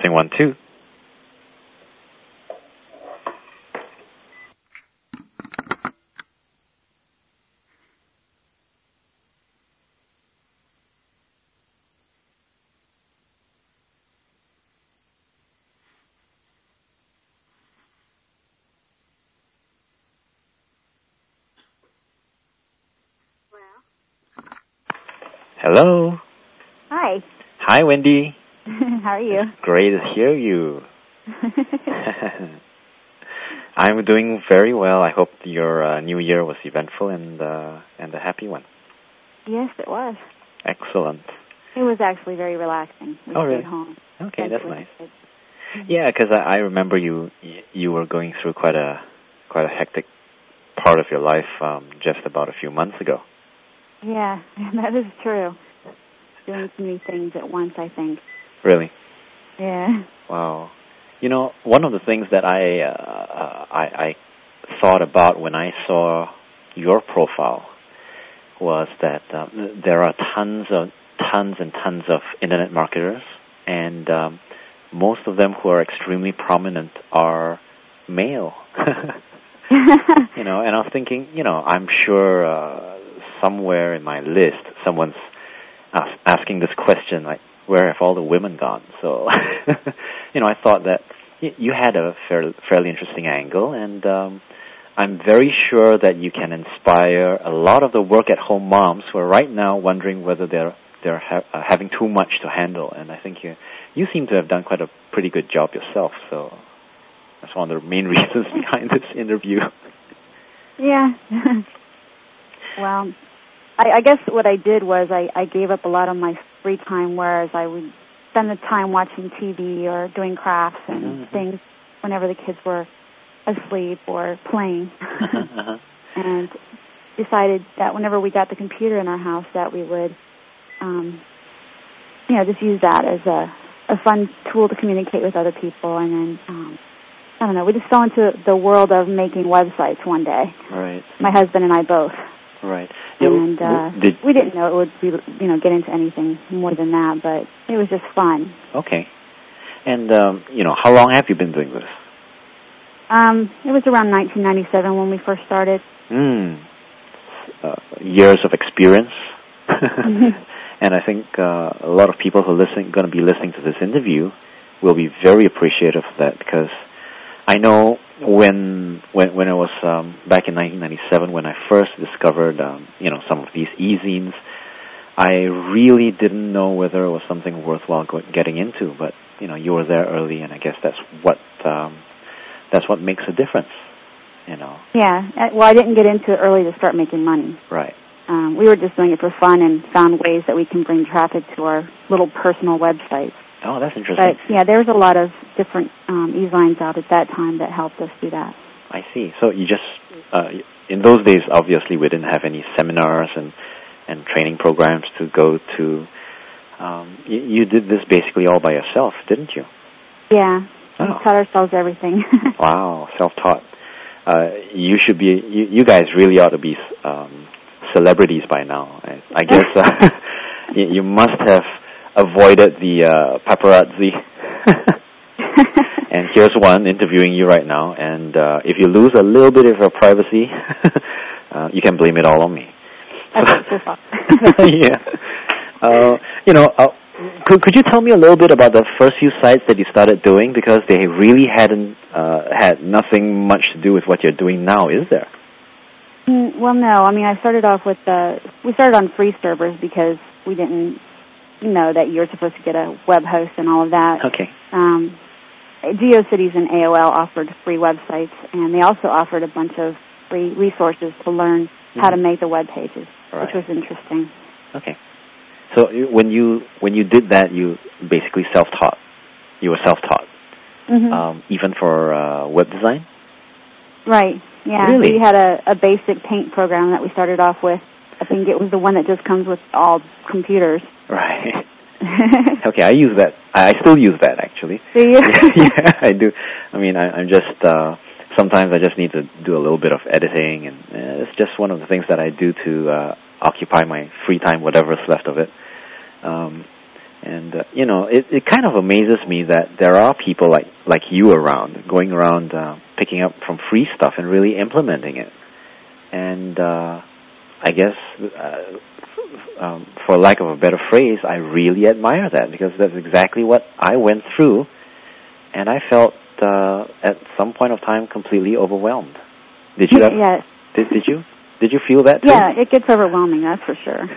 Testing 1, 2. Hello. Hi. Hi, Wendy. How are you? Great to hear you. I'm doing very well. I hope your new year was eventful and a happy one. Yes, it was. Excellent. It was actually very relaxing. We stayed really? home. Okay, that's nice. Yeah, because I remember you were going through quite a hectic part of your life just about a few months ago. Yeah, that is true. Doing too many things at once, I think. Really? Yeah. Wow. You know, one of the things that I thought about when I saw your profile was that there are tons and tons of internet marketers, and most of them who are extremely prominent are male. You know, and I was thinking, you know, I'm sure somewhere in my list someone's asking this question, like, where have all the women gone? So, you know, I thought that you had a fairly interesting angle, and I'm very sure that you can inspire a lot of the work-at-home moms who are right now wondering whether they're having too much to handle. And I think you seem to have done quite a pretty good job yourself. So that's one of the main reasons behind this interview. Yeah. Well, I guess what I did was I gave up a lot of my free time, whereas I would spend the time watching TV or doing crafts and things whenever the kids were asleep or playing. And decided that whenever we got the computer in our house that we would, just use that as a fun tool to communicate with other people. And then, I don't know, we just fell into the world of making websites one day. Right. My husband and I both. Right. And we didn't know it would be, get into anything more than that, but it was just fun. Okay. And, how long have you been doing this? It was around 1997 when we first started. Years of experience. And I think a lot of people who are going to be listening to this interview will be very appreciative of that, because I know when I was back in 1997, when I first discovered some of these e-zines, I really didn't know whether it was something worthwhile getting into. But you were there early, and I guess that's what makes a difference. Yeah. Well, I didn't get into it early to start making money. Right. We were just doing it for fun and found ways that we can bring traffic to our little personal websites. Oh, that's interesting. But, yeah, there was a lot of different e-zines out at that time that helped us do that. I see. So you just, in those days, obviously, we didn't have any seminars and training programs to go to. You did this basically all by yourself, didn't you? Yeah. We taught ourselves everything. Wow, self-taught. You guys really ought to be celebrities by now. I guess you must have avoided the paparazzi. And here's one interviewing you right now, and if you lose a little bit of your privacy, you can blame it all on me. Yeah. Could you tell me a little bit about the first few sites that you started doing, because they really hadn't had nothing much to do with what you're doing now, is there? Well, no. I mean, I started off with we started on free servers because we didn't know that you were supposed to get a web host and all of that. Okay. GeoCities and AOL offered free websites, and they also offered a bunch of free resources to learn how to make the web pages, which was interesting. Okay. So when you did that, you basically self-taught. You were self-taught, even for web design? Right. Yeah. Really? We had a basic paint program that we started off with. I think it was the one that just comes with all computers. Right. Okay, I use that. I still use that, actually. Do you? Yeah, I do. I mean, I'm just, sometimes I just need to do a little bit of editing, and it's just one of the things that I do to occupy my free time, whatever's left of it. And it kind of amazes me that there are people like you around, going around picking up from free stuff and really implementing it. And I guess, for lack of a better phrase, I really admire that, because that's exactly what I went through, and I felt at some point of time completely overwhelmed. Did you? Yes. Did you feel that too? Yeah, it gets overwhelming, that's for sure.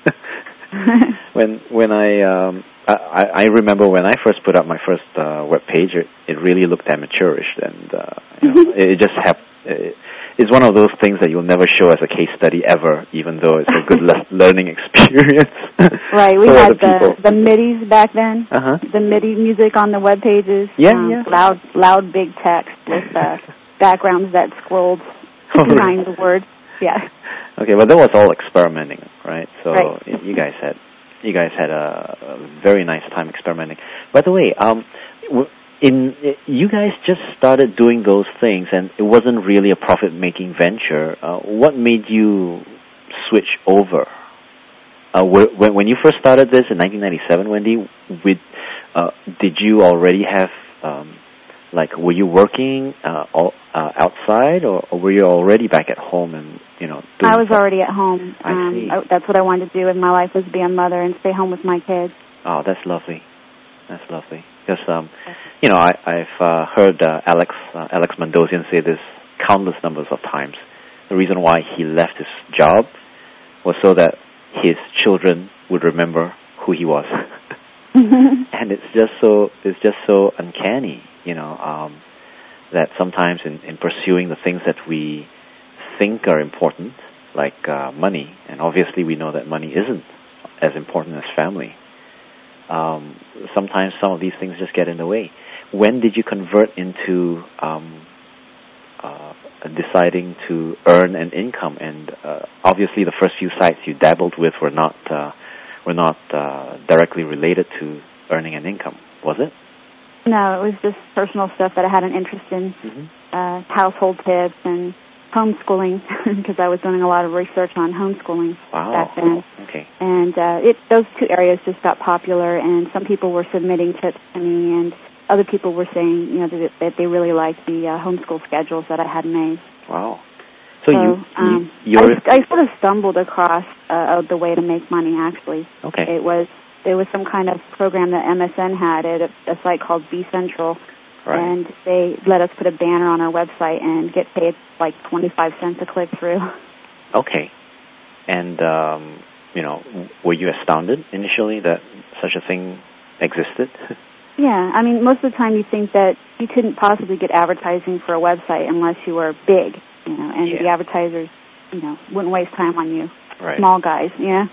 When I remember when I first put up my first web page, it really looked amateurish, and it just it's one of those things that you'll never show as a case study ever, even though it's a good learning experience. Right, we had the MIDIs back then, the MIDI music on the web pages, loud big text with backgrounds that scrolled behind the words. Yeah. Okay, well, that was all experimenting, right? So right. You guys had a very nice time experimenting. By the way, you guys just started doing those things, and it wasn't really a profit-making venture. What made you switch over? When you first started this in 1997, Wendy, did you already have were you working outside, or were you already back at home and doing I was already at home. I see. That's what I wanted to do with my life, was be a mother and stay home with my kids. Oh, that's lovely. That's lovely. Because I've heard Alex Mandossian say this countless numbers of times. The reason why he left his job was so that his children would remember who he was. And it's just so uncanny, that sometimes in pursuing the things that we think are important, like money, and obviously we know that money isn't as important as family. Sometimes some of these things just get in the way. When did you convert into deciding to earn an income? And obviously the first few sites you dabbled with were not directly related to earning an income, was it? No, it was just personal stuff that I had an interest in, household tips and homeschooling, because I was doing a lot of research on homeschooling back then. Okay. And those two areas just got popular, and some people were submitting tips to me, and other people were saying, that they really liked the homeschool schedules that I had made. Wow. So I sort of stumbled across the way to make money, actually. Okay. There was some kind of program that MSN had at a site called B Central, right. And they let us put a banner on our website and get paid like 25 cents a click through. Okay. And, were you astounded initially that such a thing existed? Yeah, I mean, most of the time you think that you couldn't possibly get advertising for a website unless you were big, and the advertisers, wouldn't waste time on you. Right. Small guys,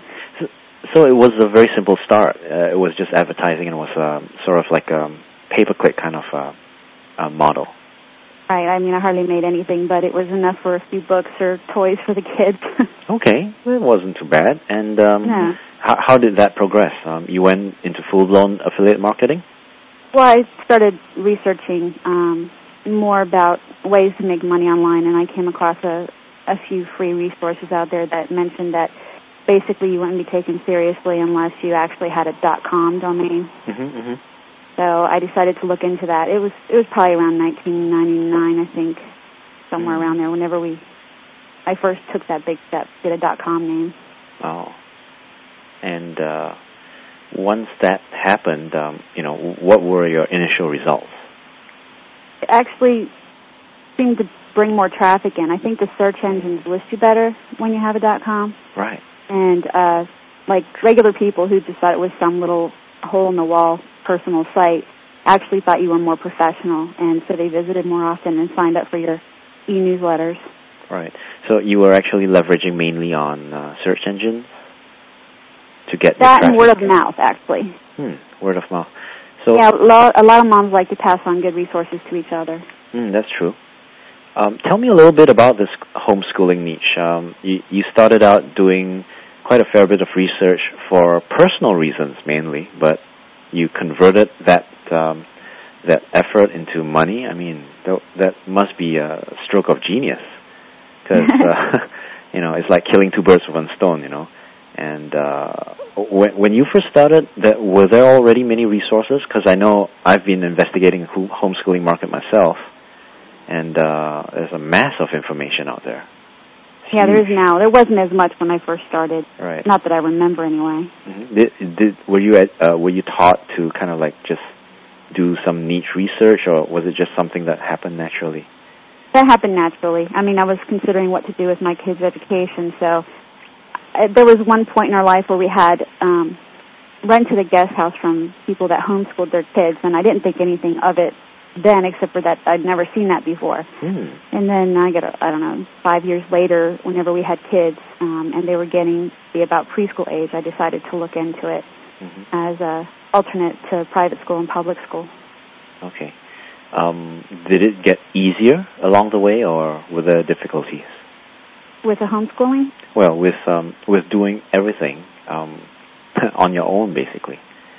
So it was a very simple start. It was just advertising, and it was sort of like a pay-per-click kind of model. Right. I mean, I hardly made anything, but it was enough for a few books or toys for the kids. Okay. Well, it wasn't too bad. And how did that progress? You went into full-blown affiliate marketing? Well, I started researching more about ways to make money online, and I came across a few free resources out there that mentioned that basically you wouldn't be taken seriously unless you actually had a .com domain. So I decided to look into that. It was probably around 1999, I think, somewhere around there, whenever I first took that big step, get a .com name. Oh. And once that happened, what were your initial results? It actually seemed to bring more traffic in. I think the search engines list you better when you have a .com. Right. And like regular people who just thought it was some little hole-in-the-wall personal site actually thought you were more professional, and so they visited more often and signed up for your e-newsletters. Right. So you were actually leveraging mainly on search engines to get that and word of mouth, actually. Word of mouth. So yeah, a lot of moms like to pass on good resources to each other. That's true. Tell me a little bit about this homeschooling niche. You started out doing quite a fair bit of research for personal reasons mainly, but you converted that effort into money. I mean, that must be a stroke of genius, because it's like killing two birds with one stone, And when you first started, were there already many resources? Because I know I've been investigating the homeschooling market myself, and there's a mass of information out there. Yeah, there is now. There wasn't as much when I first started. Right. Not that I remember, anyway. Mm-hmm. Were you taught to kind of like just do some niche research, or was it just something that happened naturally? That happened naturally. I mean, I was considering what to do with my kids' education, so there was one point in our life where we had rented a guest house from people that homeschooled their kids, and I didn't think anything of it then, except for that I'd never seen that before. Mm. And then I 5 years later, whenever we had kids, and they were getting to be about preschool age, I decided to look into it as a alternate to private school and public school. Okay. Did it get easier along the way, or were there difficulties? With the homeschooling? Well, with doing everything on your own, basically.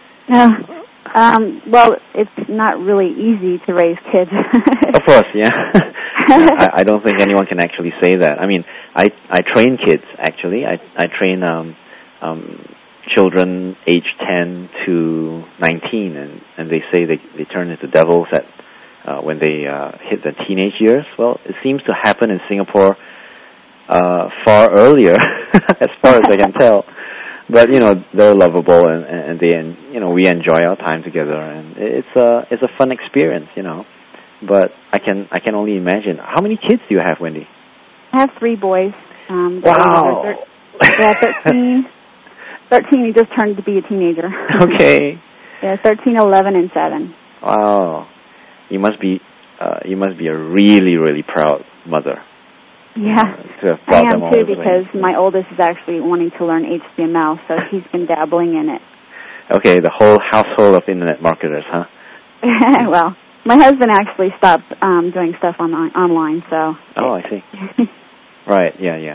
Well, it's not really easy to raise kids. Of course, yeah. I don't think anyone can actually say that. I mean, I train kids, actually. I train children aged 10 to 19, and they say they turn into devils when they hit the teenage years. Well, it seems to happen in Singapore far earlier, as far as I can tell. But they're lovable, and we enjoy our time together, and it's a fun experience, But I can only imagine. How many kids do you have, Wendy? I have 3 boys. Wow. 13. 13. He just turned to be a teenager. Okay. Yeah, 13, 11, and 7. Wow. You must be a really, really proud mother. Yeah, I am too, because my oldest is actually wanting to learn HTML, so he's been dabbling in it. Okay, the whole household of internet marketers, huh? Well, my husband actually stopped doing stuff online, so... Oh, I see. Right, yeah.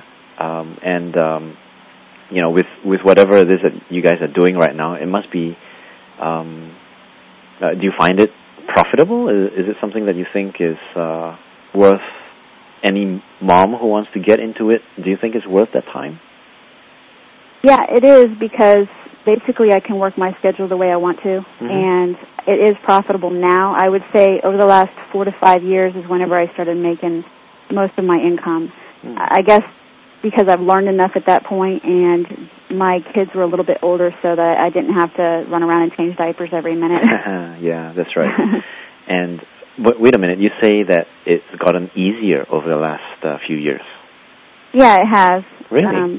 With whatever it is that you guys are doing right now, it must be... do you find it profitable? Is it something that you think is worth... Any mom who wants to get into it, do you think it's worth that time? Yeah, it is, because basically I can work my schedule the way I want to, and it is profitable now. I would say over the last 4 to 5 years is whenever I started making most of my income. I guess because I've learned enough at that point, and my kids were a little bit older, so that I didn't have to run around and change diapers every minute. Yeah, that's right. And... But wait a minute, you say that it's gotten easier over the last few years. Yeah, it has. Really?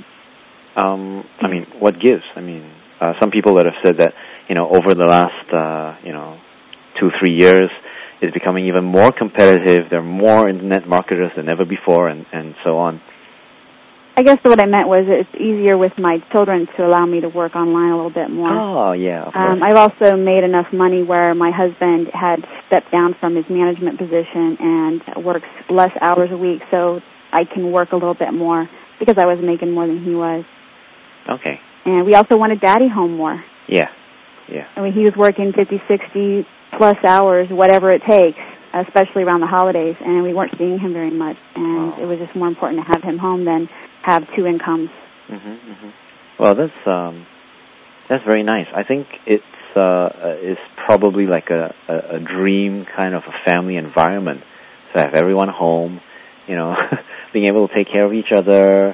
I mean, what gives? I mean, some people that have said that, over the last, 2-3 years, it's becoming even more competitive. There are more internet marketers than ever before, and so on. I guess what I meant was it's easier with my children to allow me to work online a little bit more. Oh, yeah, of course. I've also made enough money where my husband had stepped down from his management position and works less hours a week, so I can work a little bit more because I was making more than he was. Okay. And we also wanted Daddy home more. Yeah. I mean, he was working 50, 60 plus hours, whatever it takes, especially around the holidays, and we weren't seeing him very much, and it was just more important to have him home than have 2 incomes. Well, that's very nice. I think it's probably like a dream kind of a family environment to have everyone home, being able to take care of each other.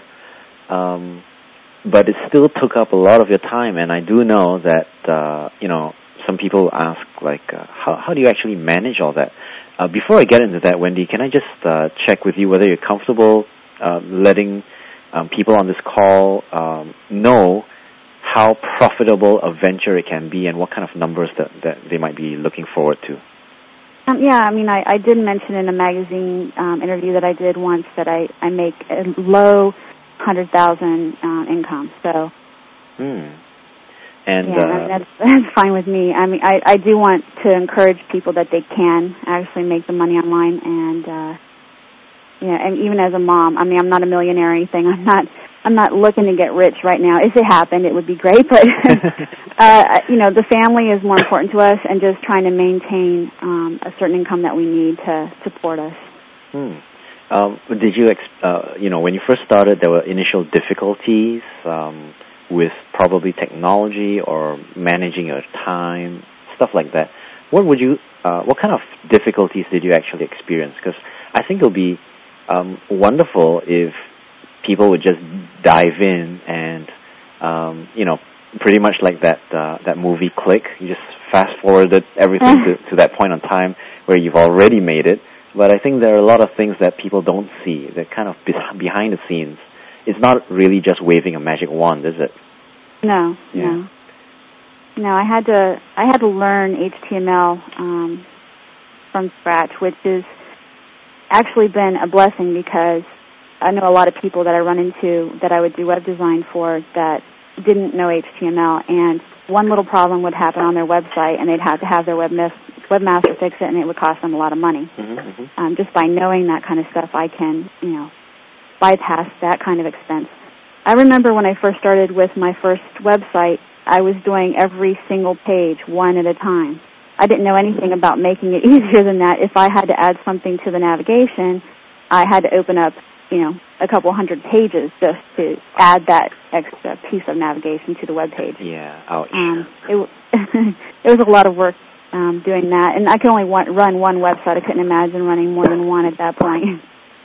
But it still took up a lot of your time, and I do know that some people ask how do you actually manage all that? Before I get into that, Wendy, can I just check with you whether you're comfortable letting people on this call know how profitable a venture it can be and what kind of numbers that they might be looking forward to? Yeah, I mean, I did mention in a magazine interview that I did once that I make a low 100,000 income, so... And that's fine with me. I mean, I do want to encourage people that they can actually make the money online, and and even as a mom, I mean, I'm not a millionaire or anything. I'm not looking to get rich right now. If it happened, it would be great, but the family is more important to us, and just trying to maintain a certain income that we need to support us. Did you, when you first started, there were initial difficulties with probably technology or managing your time, stuff like that, what kind of difficulties did you actually experience? Because I think it'll be wonderful if people would just dive in and, pretty much like that movie Click. You just fast forwarded everything to that point in time where you've already made it. But I think there are a lot of things that people don't see. They're kind of behind the scenes. It's not really just waving a magic wand, is it? No, yeah. No, I had to learn HTML from scratch, which has actually been a blessing because I know a lot of people that I run into that I would do web design for that didn't know HTML, and one little problem would happen on their website, and they'd have to have their webmaster fix it, and it would cost them a lot of money. Mm-hmm. Just by knowing that kind of stuff, I can, bypass that kind of expense. I remember when I first started with my first website, I was doing every single page one at a time. I didn't know anything about making it easier than that. If I had to add something to the navigation, I had to open up, a couple hundred pages just to add that extra piece of navigation to the web page. Yeah, ouch. It was a lot of work doing that, and I could only run one website. I couldn't imagine running more than one at that point.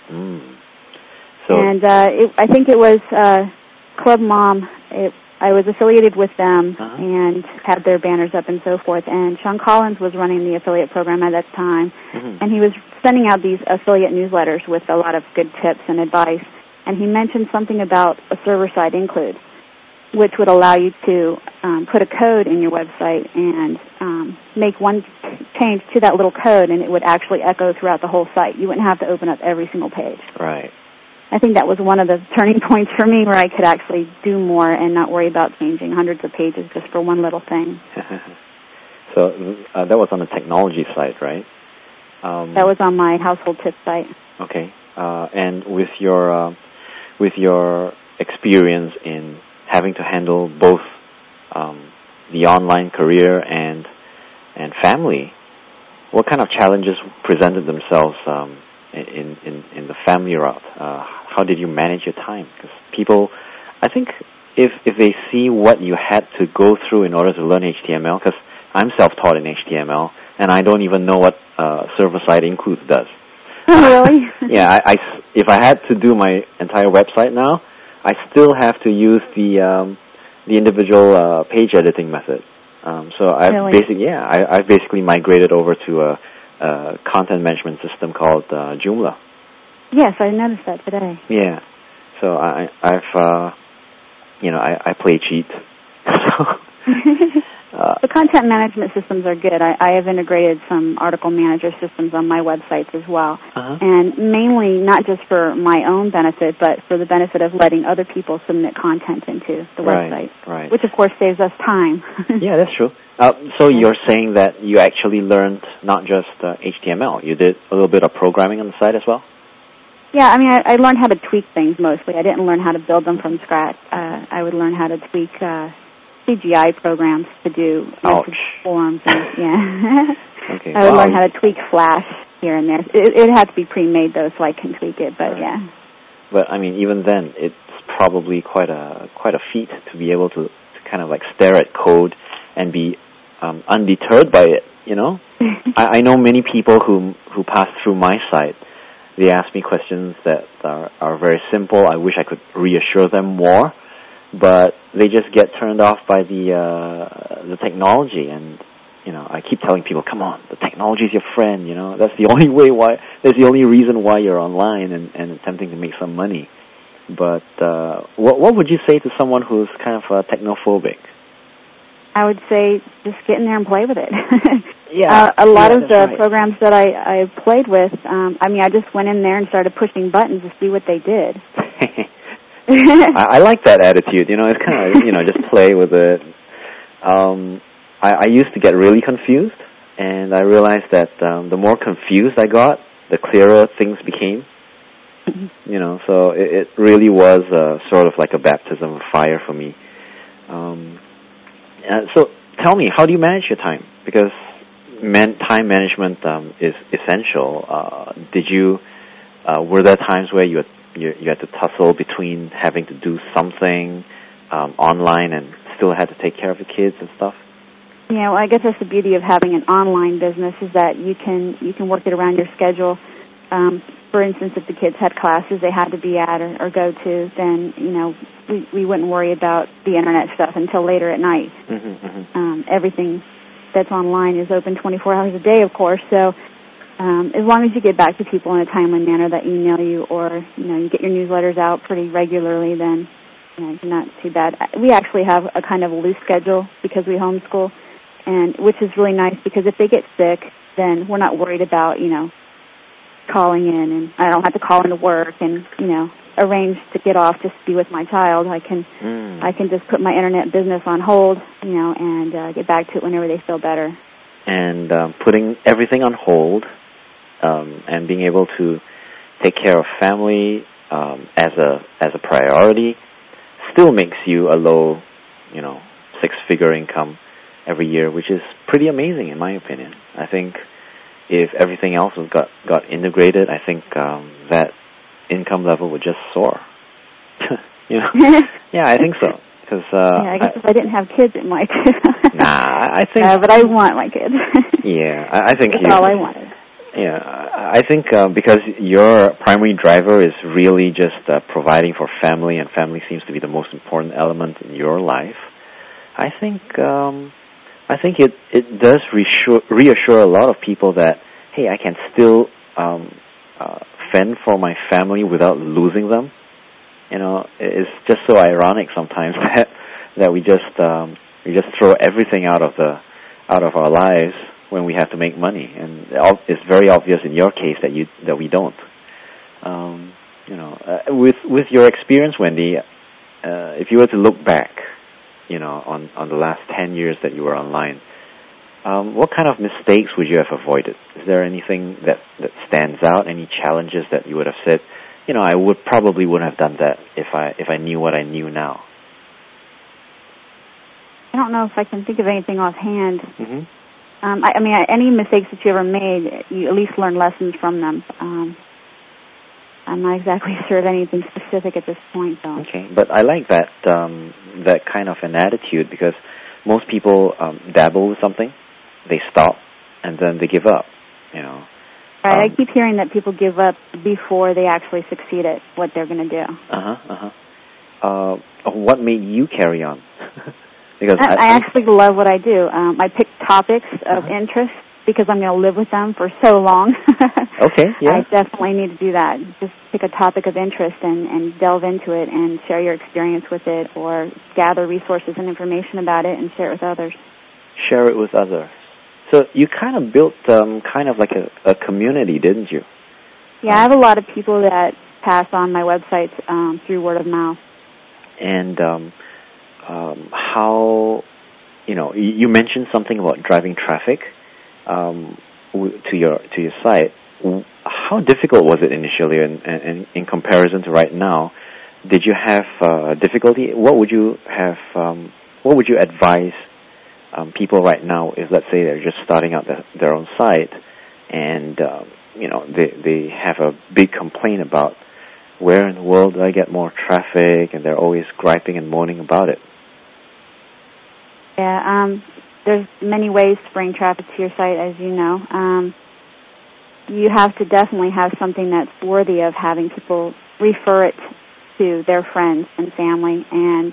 And I think it was Club Mom. I was affiliated with them and had their banners up and so forth. And Sean Collins was running the affiliate program at that time, and he was sending out these affiliate newsletters with a lot of good tips and advice. And he mentioned something about a server-side include, which would allow you to put a code in your website and make one change to that little code, and it would actually echo throughout the whole site. You wouldn't have to open up every single page. Right. I think that was one of the turning points for me where I could actually do more and not worry about changing hundreds of pages just for one little thing. So that was on the technology side, right? That was on my household tip site. Okay. And with your experience in having to handle both the online career and family, what kind of challenges presented themselves in the family route? How did you manage your time? Because people, I think, if they see what you had to go through in order to learn HTML, because I'm self-taught in HTML, and I don't even know what server-side include does. Really? Yeah, if I had to do my entire website now, I still have to use the individual page editing method. So I've basically migrated over to a content management system called Joomla. Yes, I noticed that today. Yeah, so I play cheat. The content management systems are good. I have integrated some article manager systems on my websites as well, and mainly not just for my own benefit, but for the benefit of letting other people submit content into the website, right. Which of course saves us time. Yeah, that's true. So you're saying that you actually learned not just HTML, you did a little bit of programming on the side as well? Yeah, I mean, I learned how to tweak things mostly. I didn't learn how to build them from scratch. I would learn how to tweak CGI programs to do forms. And, Okay. I would learn how to tweak Flash here and there. It had to be pre-made, though, so I can tweak it, but yeah. But, I mean, even then, it's probably quite a feat to be able to kind of like stare at code and be undeterred by it, I know many people who pass through my site. They ask me questions that are very simple. I wish I could reassure them more, but they just get turned off by the technology. And I keep telling people, come on, the technology is your friend. That's the only reason why you're online and attempting to make some money. But what would you say to someone who's kind of technophobic? I would say just get in there and play with it. Yeah. A lot of the programs that I played with, I just went in there and started pushing buttons to see what they did. I like that attitude. It's kind of, just play with it. I used to get really confused, and I realized that the more confused I got, the clearer things became. So it really was sort of like a baptism of fire for me. So tell me, how do you manage your time? Because time management is essential. Were there times where you had to tussle between having to do something online and still had to take care of the kids and stuff? Yeah, well, I guess that's the beauty of having an online business is that you can work it around your schedule. For instance, if the kids had classes they had to be at or go to, then we wouldn't worry about the internet stuff until later at night. Everything that's online is open 24 hours a day, of course. So as long as you get back to people in a timely manner that email you, or you get your newsletters out pretty regularly, then not too bad. We actually have a kind of a loose schedule because we homeschool, and which is really nice because if they get sick, then we're not worried about calling in, and I don't have to call into work and arrange to get off just to be with my child. I can just put my internet business on hold, and get back to it whenever they feel better. And putting everything on hold and being able to take care of family as a priority still makes you a low, six-figure income every year, which is pretty amazing in my opinion. I think if everything else was got integrated, I think that income level would just soar. Yeah, I think so. Cause, I guess if I didn't have kids, it might. I think. But I want my kids. Yeah, I think that's all I wanted. Yeah, I think because your primary driver is really just providing for family, and family seems to be the most important element in your life. I think it does reassure a lot of people that, hey, I can still fend for my family without losing them. It's just so ironic sometimes that we just throw everything out of our lives when we have to make money, and it's very obvious in your case that we don't. With your experience, Wendy, if you were to look back, on the last 10 years that you were online, what kind of mistakes would you have avoided? Is there anything that stands out? Any challenges that you would have said, I probably wouldn't have done that if I knew what I knew now? I don't know if I can think of anything offhand. Mm-hmm. Any mistakes that you ever made, you at least learn lessons from them. I'm not exactly sure of anything specific at this point, though. Okay, but I like that kind of an attitude, because most people dabble with something, they stop, and then they give up. Right, I keep hearing that people give up before they actually succeed at what they're going to do. What made you carry on? Because I actually love what I do. I pick topics of interest because I'm going to live with them for so long. Okay, yeah. I definitely need to do that. Just pick a topic of interest and delve into it and share your experience with it, or gather resources and information about it and share it with others. Share it with others. So you kind of built kind of like a community, didn't you? Yeah, I have a lot of people that pass on my websites through word of mouth. And how, you mentioned something about driving traffic to your site. How difficult was it initially, and in comparison to right now? Did you have difficulty? What would you advise people right now if, let's say, they're just starting out their own site, and they have a big complaint about where in the world do I get more traffic, and they're always griping and moaning about it? Yeah, there's many ways to bring traffic to your site, as you know. You have to definitely have something that's worthy of having people refer it to their friends and family. And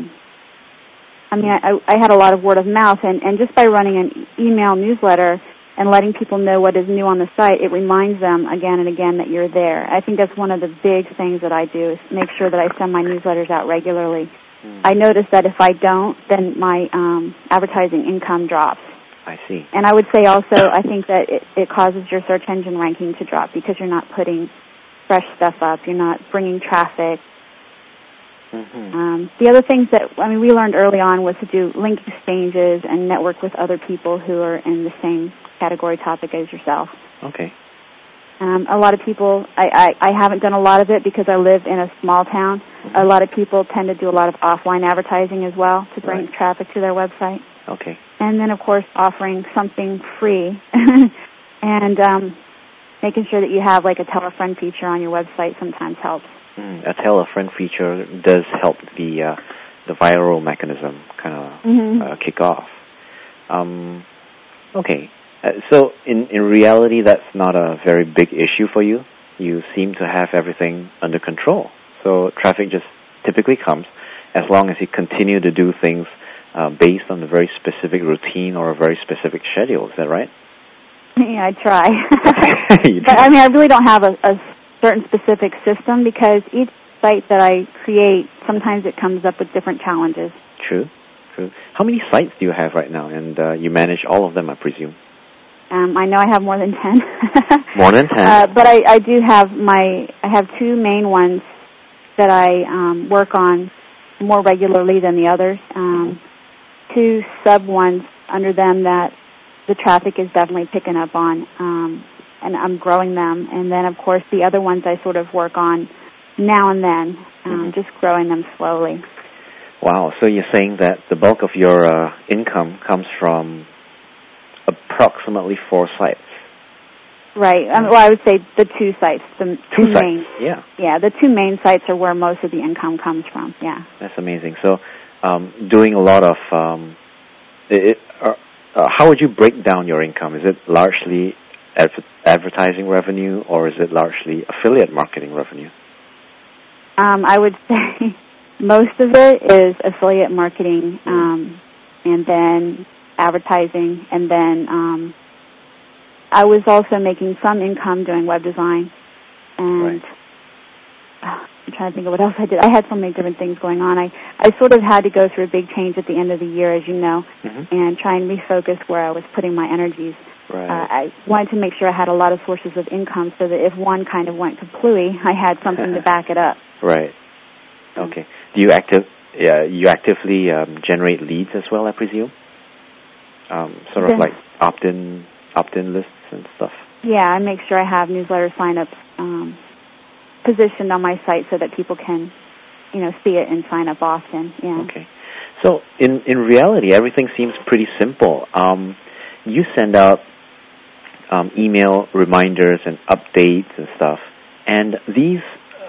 I had a lot of word of mouth, and just by running an email newsletter and letting people know what is new on the site, it reminds them again and again that you're there. I think that's one of the big things that I do, is make sure that I send my newsletters out regularly. I notice that if I don't, then my advertising income drops. I see. And I would say also, I think that it causes your search engine ranking to drop because you're not putting fresh stuff up. You're not bringing traffic. Mm-hmm. The other things that, we learned early on was to do link exchanges and network with other people who are in the same category topic as yourself. Okay. A lot of people, I haven't done a lot of it because I live in a small town. Mm-hmm. A lot of people tend to do a lot of offline advertising as well to bring traffic to their website. Okay. And then, of course, offering something free and making sure that you have like a tell a friend feature on your website sometimes helps. A tell a friend feature does help the the viral mechanism kind of kick off. Okay. So in reality, that's not a very big issue for you. You seem to have everything under control. So traffic just typically comes as long as you continue to do things based on a very specific routine or a very specific schedule. Is that right? Yeah, I try. You but I mean, I really don't have a certain specific system because each site that I create, sometimes it comes up with different challenges. True. How many sites do you have right now? And you manage all of them, I presume? I know I have more than 10. More than 10? But I do have I have two main ones that I work on more regularly than the others. Two sub ones under them that the traffic is definitely picking up on, and I'm growing them. And then, of course, the other ones I sort of work on now and then, just growing them slowly. Wow. So you're saying that the bulk of your income comes from approximately 4 sites. Right. Well, I would say the 2 sites. The two sites. Main, yeah. Yeah, the 2 main sites are where most of the income comes from. Yeah. That's amazing. So, doing a lot of how would you break down your income? Is it largely advertising revenue, or is it largely affiliate marketing revenue? I would say most of it is affiliate marketing, and then advertising, and then I was also making some income doing web design, and I'm trying to think of what else I did. I had so many different things going on. I sort of had to go through a big change at the end of the year, as you know, and try and refocus where I was putting my energies. Right. I wanted to make sure I had a lot of sources of income so that if one kind of went kaplooey, I had something to back it up. Right. Okay. Do you actively generate leads as well, I presume? Sort of like opt-in lists and stuff. Yeah, I make sure I have newsletter sign-ups positioned on my site so that people can, see it and sign up often. Yeah. Okay. So in reality, everything seems pretty simple. You send out email reminders and updates and stuff, and these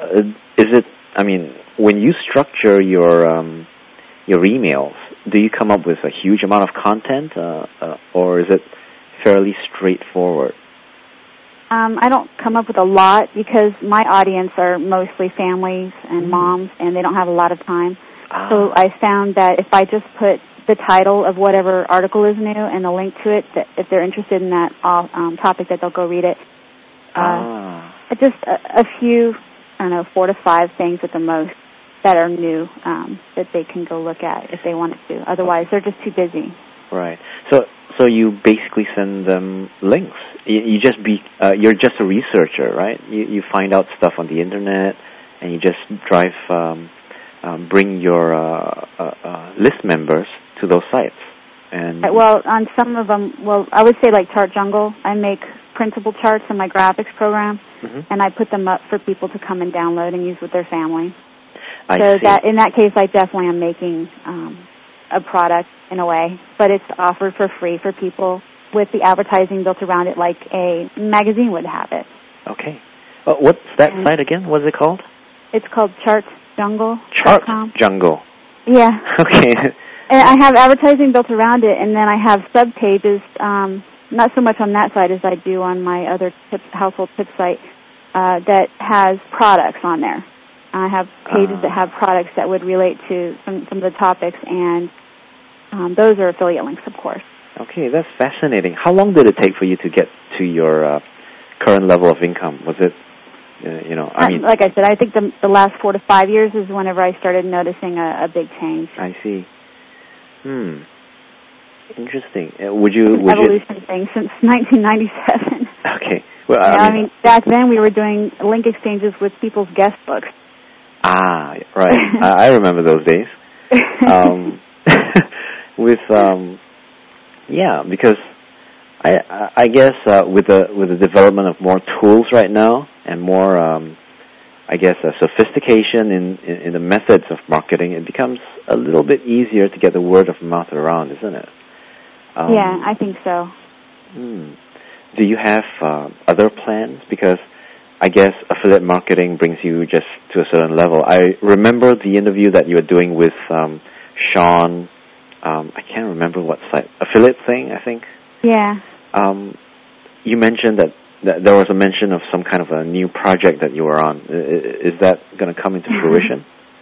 when you structure your emails, do you come up with a huge amount of content, or is it fairly straightforward? I don't come up with a lot because my audience are mostly families and moms, and they don't have a lot of time. So I found that if I just put the title of whatever article is new and a link to it, that if they're interested in that topic, that they'll go read it. Just a few, 4 to 5 things at the most that are new that they can go look at if they wanted to. Otherwise, they're just too busy. Right. So you basically send them links. You're just a researcher, right? You find out stuff on the internet, and you just bring your list members to those sites. And well, on some of them, I would say like Chart Jungle, I make printable charts in my graphics program, and I put them up for people to come and download and use with their family. I see. That in that case, I definitely am making a product in a way, but it's offered for free for people with the advertising built around it like a magazine would have it. Okay. What's that site again? What's it called? It's called ChartsJungle.com. Chart Jungle. Yeah. Okay. And I have advertising built around it, and then I have sub-pages, not so much on that side as I do on my other household tip site, that has products on there. I have pages that have products that would relate to some of the topics, and those are affiliate links, of course. Okay, that's fascinating. How long did it take for you to get to your current level of income? Was it, like I said, I think the last 4 to 5 years is whenever I started noticing a big change. I see. Interesting. Evolution thing since 1997. Okay. Well, back then we were doing link exchanges with people's guest books. Right. I remember those days. Because I guess with the development of more tools right now and more, sophistication in the methods of marketing, it becomes a little bit easier to get the word of mouth around, isn't it? I think so. Do you have other plans? Because I guess affiliate marketing brings you just to a certain level. I remember the interview that you were doing with Sean. I can't remember what site. Affiliate thing, I think. Yeah. You mentioned that there was a mention of some kind of a new project that you were on. Is that going to come into fruition?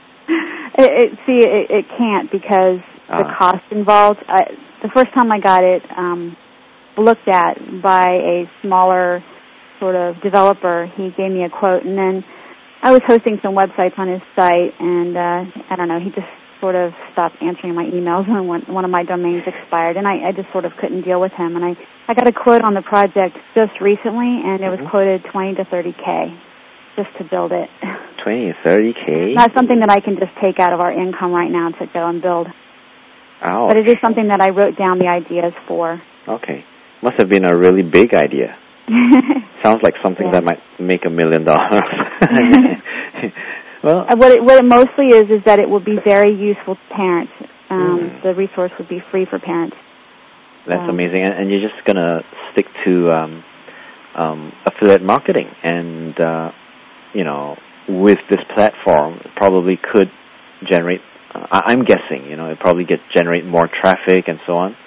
It can't because the cost involved. The first time I got it looked at by a smaller sort of developer, he gave me a quote, and then I was hosting some websites on his site, and I don't know, he just sort of stopped answering my emails when one of my domains expired, and I just sort of couldn't deal with him. And I got a quote on the project just recently, and it was quoted $20 to $30K just to build it. 20 to 30K? Not something that I can just take out of our income right now to go and build. Ouch. But it is something that I wrote down the ideas for. Okay. Must have been a really big idea. Sounds like something that might make $1 million. Well, what it mostly is that it will be very useful to parents. The resource would be free for parents. That's amazing. And you're just going to stick to affiliate marketing. And, with this platform, it probably could generate, I'm guessing, it probably generate more traffic and so on.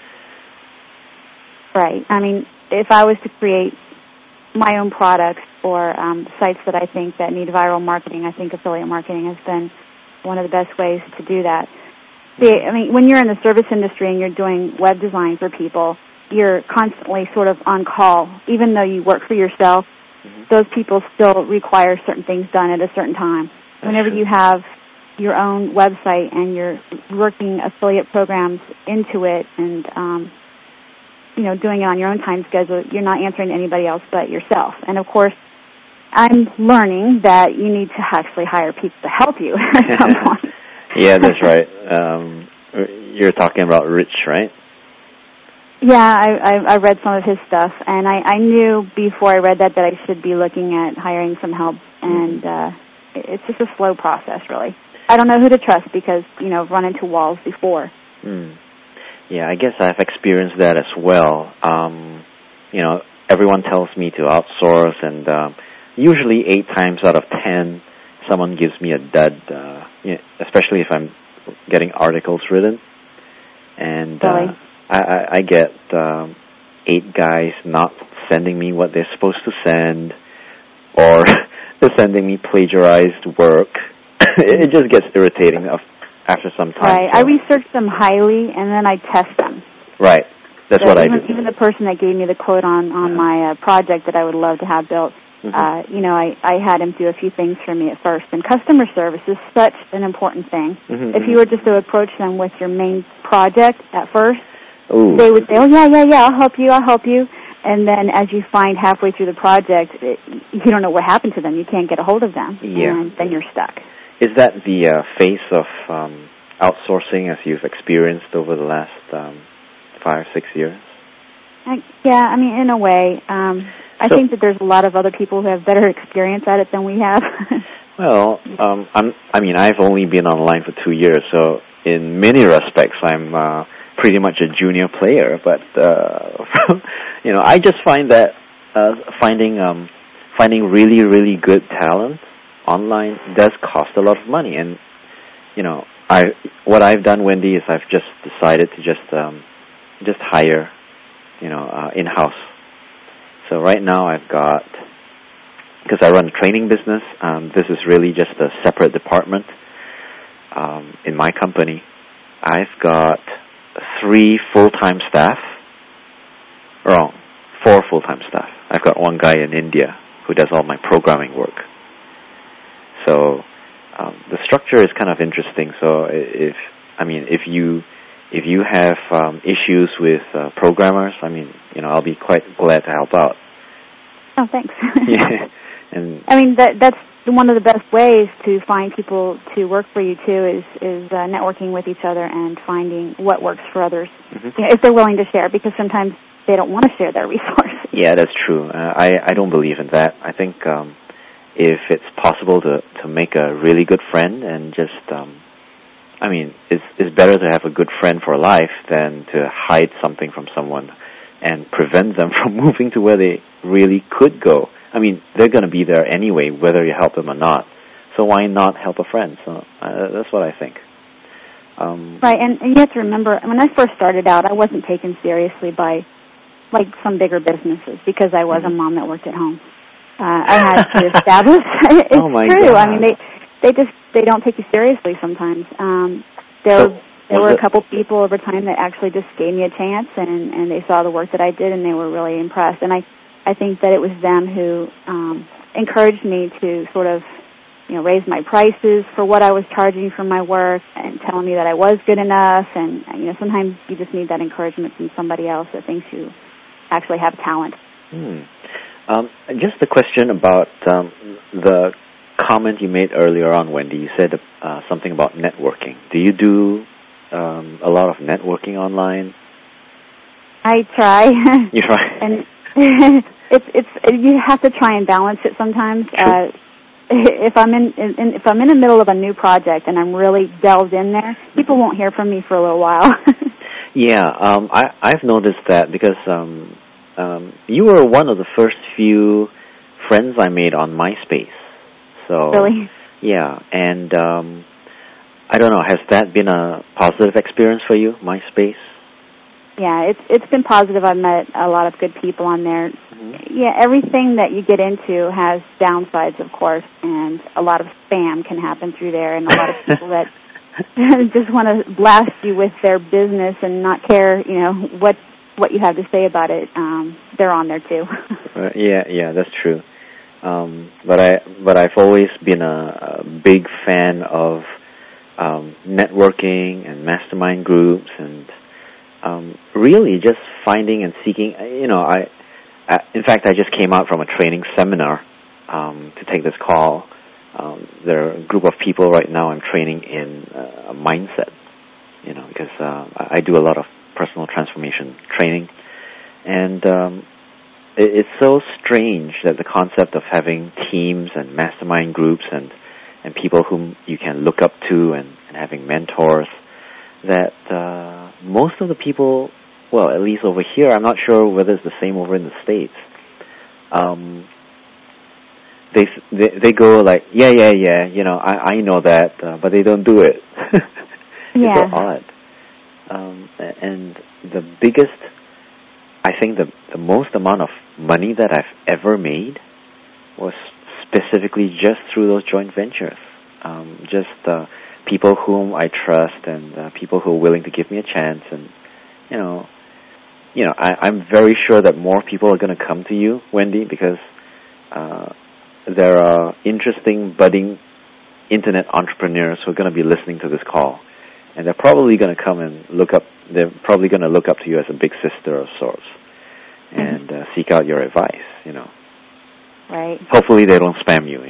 Right. I mean, if I was to create my own products or sites that I think that need viral marketing, I think affiliate marketing has been one of the best ways to do that. See, I mean, when you're in the service industry and you're doing web design for people, you're constantly sort of on call. Even though you work for yourself, those people still require certain things done at a certain time. Whenever you have your own website and you're working affiliate programs into it and doing it on your own time schedule, you're not answering to anybody else but yourself. And, of course, I'm learning that you need to actually hire people to help you at some point. Yeah, that's right. You're talking about Rich, right? Yeah, I read some of his stuff, and I knew before I read that I should be looking at hiring some help, and it's just a slow process, really. I don't know who to trust because, I've run into walls before. Yeah, I guess I've experienced that as well. Everyone tells me to outsource, and usually 8 times out of 10, someone gives me a dud, especially if I'm getting articles written. And really? I get 8 guys not sending me what they're supposed to send, or they're sending me plagiarized work. It just gets irritating after some time. Right. So I research them highly, and then I test them. Right. That's what I do. Even the person that gave me the quote on my project that I would love to have built, I had him do a few things for me at first. And customer service is such an important thing. If you were just to approach them with your main project at first, they would say, oh, yeah, I'll help you. And then as you find halfway through the project, you don't know what happened to them. You can't get a hold of them. Yeah. And then you're stuck. Is that the face of outsourcing as you've experienced over the last 5 or 6 years? Yeah, I mean, in a way. I think that there's a lot of other people who have better experience at it than we have. Well, I've only been online for 2 years, so in many respects, I'm pretty much a junior player. But I just find that finding really, really good talent online does cost a lot of money. And what I've done, Wendy, is I've just decided to just hire, in-house. So right now I've got, because I run a training business, this is really just a separate department in my company. I've got 3 full-time staff. Wrong, 4 full-time staff. I've got 1 guy in India who does all my programming work. So the structure is kind of interesting. So if you have issues with programmers, I'll be quite glad to help out. Oh, thanks. Yeah, and that's one of the best ways to find people to work for you too is networking with each other and finding what works for others. If they're willing to share, because sometimes they don't want to share their resources. Yeah, that's true. I don't believe in that. I think if it's possible to make a really good friend and just it's better to have a good friend for life than to hide something from someone and prevent them from moving to where they really could go. I mean, they're going to be there anyway, whether you help them or not. So why not help a friend? So that's what I think. Right, and you have to remember, when I first started out, I wasn't taken seriously by, like, some bigger businesses because I was a mom that worked at home. I had to establish. It's true. God. I mean, they don't take you seriously sometimes. There were a couple people over time that actually just gave me a chance, and they saw the work that I did, and they were really impressed. And I think that it was them who encouraged me to sort of, raise my prices for what I was charging for my work and telling me that I was good enough. And, sometimes you just need that encouragement from somebody else that thinks you actually have talent. Just a question about the comment you made earlier on, Wendy. You said something about networking. Do you do a lot of networking online? I try. You try? And it's you have to try and balance it sometimes. If I'm in the middle of a new project and I'm really delved in there, people won't hear from me for a little while. Yeah, I've noticed that because you were one of the first few friends I made on MySpace. So really? Yeah, and I don't know, has that been a positive experience for you, MySpace? Yeah, it's been positive. I've met a lot of good people on there. Mm-hmm. Yeah, everything that you get into has downsides, of course, and a lot of spam can happen through there, and a lot of people that just want to blast you with their business and not care, what you have to say about it. They're on there too. Yeah, that's true. But I've always been a big fan of networking and mastermind groups and really just finding and seeking. In fact, I just came out from a training seminar to take this call. There are a group of people right now I'm training in a mindset, because I do a lot of personal transformation training. And it's so strange that the concept of having teams and mastermind groups and people whom you can look up to and having mentors, that most of the people, well, at least over here, I'm not sure whether it's the same over in the States, they go like, yeah, I know that, but they don't do it. Yeah. It's so odd. And the biggest, I think the most amount of money that I've ever made was specifically just through those joint ventures. People whom I trust and people who are willing to give me a chance. And, I'm very sure that more people are going to come to you, Wendy, because there are interesting, budding internet entrepreneurs who are going to be listening to this call. And they're probably going to come and they're probably going to look up to you as a big sister of sorts and seek out your advice, Right. Hopefully they don't spam you,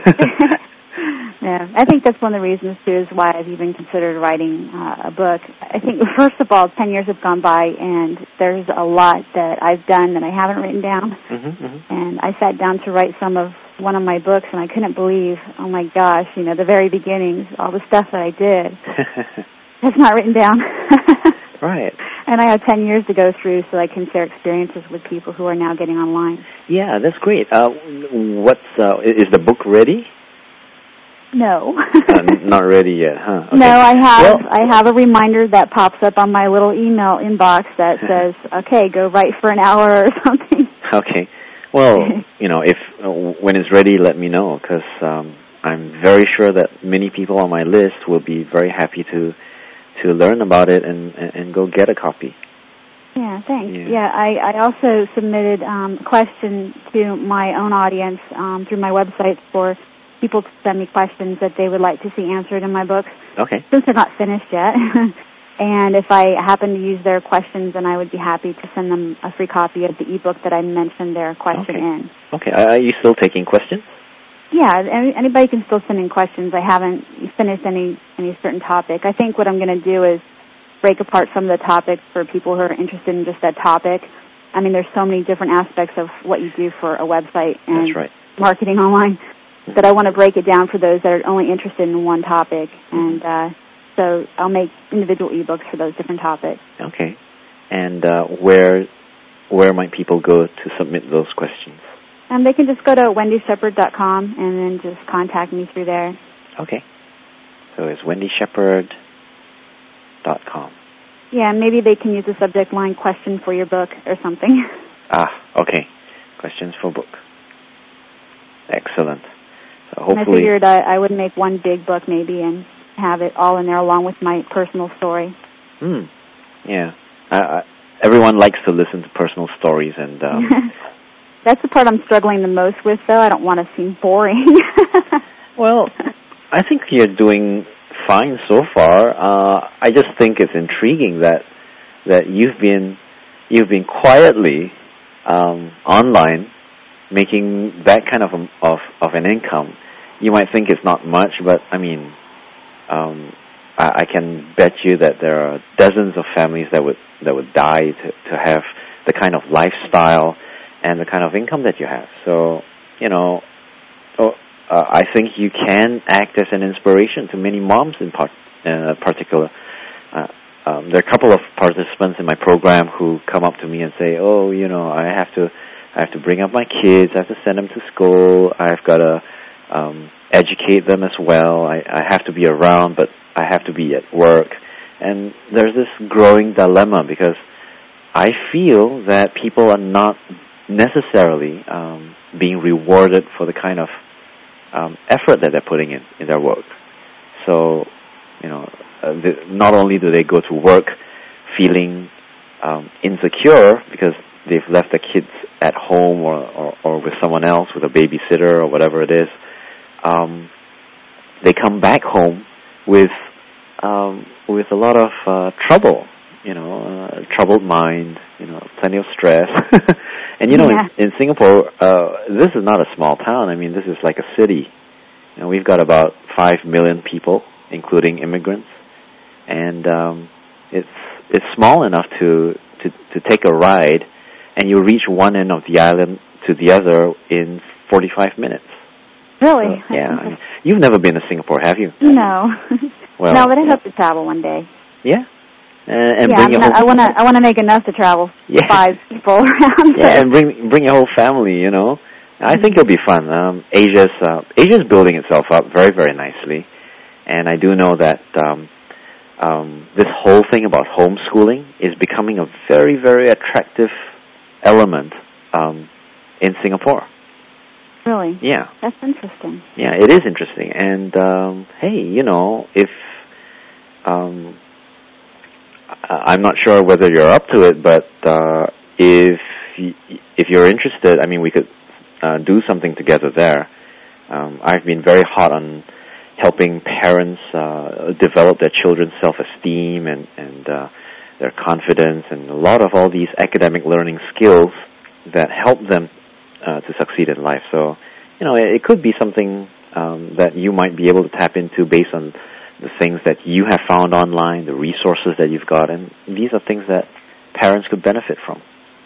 Yeah, I think that's one of the reasons, too, is why I've even considered writing a book. I think, first of all, 10 years have gone by, and there's a lot that I've done that I haven't written down. And I sat down to write one of my books, and I couldn't believe, oh, my gosh, the very beginnings, all the stuff that I did. That's not written down. Right. And I have 10 years to go through so I can share experiences with people who are now getting online. Yeah, that's great. Is the book ready? No. Not ready yet, huh? Okay. No, I have a reminder that pops up on my little email inbox that says, okay, go write for an hour or something. Okay. Well, if when it's ready, let me know, because I'm very sure that many people on my list will be very happy to learn about it and go get a copy. Yeah, thanks. Yeah, I also submitted a question to my own audience through my website for people to send me questions that they would like to see answered in my books. Okay. Since they're not finished yet. And if I happen to use their questions, then I would be happy to send them a free copy of the ebook that I mentioned their question in. Okay. Are you still taking questions? Yeah, anybody can still send in questions. I haven't finished any certain topic. I think what I'm going to do is break apart some of the topics for people who are interested in just that topic. I mean, there's so many different aspects of what you do for a website and marketing online that I want to break it down for those that are only interested in one topic. And so I'll make individual ebooks for those different topics. Okay. And where might people go to submit those questions? They can just go to wendyshepard.com and then just contact me through there. Okay. So it's wendyshepard.com. Yeah, maybe they can use the subject line question for your book or something. Okay. Questions for book. Excellent. So hopefully... And I figured I would make one big book maybe and have it all in there along with my personal story. Yeah. Everyone likes to listen to personal stories, and... That's the part I'm struggling the most with, though. I don't want to seem boring. Well, I think you're doing fine so far. I just think it's intriguing that you've been quietly online making that kind of an income. You might think it's not much, but I mean, I can bet you that there are dozens of families that would die to have the kind of lifestyle and the kind of income that you have. So, I think you can act as an inspiration to many moms in particular. There are a couple of participants in my program who come up to me and say, I have to bring up my kids, I have to send them to school, I've got to educate them as well, I have to be around, but I have to be at work. And there's this growing dilemma because I feel that people are not necessarily being rewarded for the kind of effort that they're putting in their work. So, not only do they go to work feeling insecure because they've left their kids at home or with someone else, with a babysitter or whatever it is, they come back home with a lot of trouble, troubled mind, plenty of stress. And, in Singapore, this is not a small town. I mean, this is like a city. We've got about 5 million people, including immigrants. And it's small enough to take a ride, and you reach one end of the island to the other in 45 minutes. Really? So, yeah. You've never been to Singapore, have you? No. Well, no, but I hope to travel one day. Yeah? And bring your whole... I want to make enough to travel 5 people around. Yeah, and bring your whole family, I think it'll be fun. Asia's building itself up very, very nicely. And I do know that this whole thing about homeschooling is becoming a very, very attractive element in Singapore. Really? Yeah. That's interesting. Yeah, it is interesting. And, hey, if... I'm not sure whether you're up to it, but if you're interested, I mean, we could do something together there. I've been very hot on helping parents develop their children's self-esteem and their confidence and a lot of all these academic learning skills that help them to succeed in life. So, it could be something that you might be able to tap into based on the things that you have found online, the resources that you've got, and these are things that parents could benefit from.